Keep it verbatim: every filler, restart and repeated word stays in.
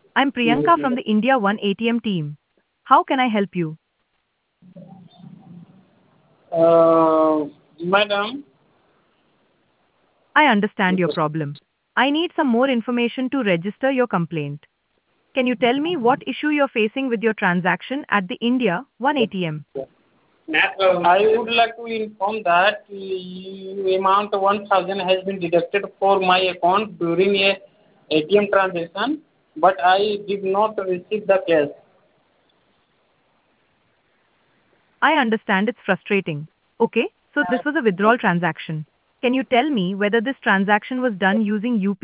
I'm Priyanka from the India One A T M team. How can I help you? Uh, Madam, I understand your problem. I need some more information to register your complaint. Can you tell me what issue you're facing with your transaction at the India One A T M? I would like to inform that the amount one thousand has been deducted for my account during a ATM transaction, but I did not receive the cash. I understand it's frustrating. Okay, so this was a withdrawal transaction. Can you tell me whether this transaction was done using U P I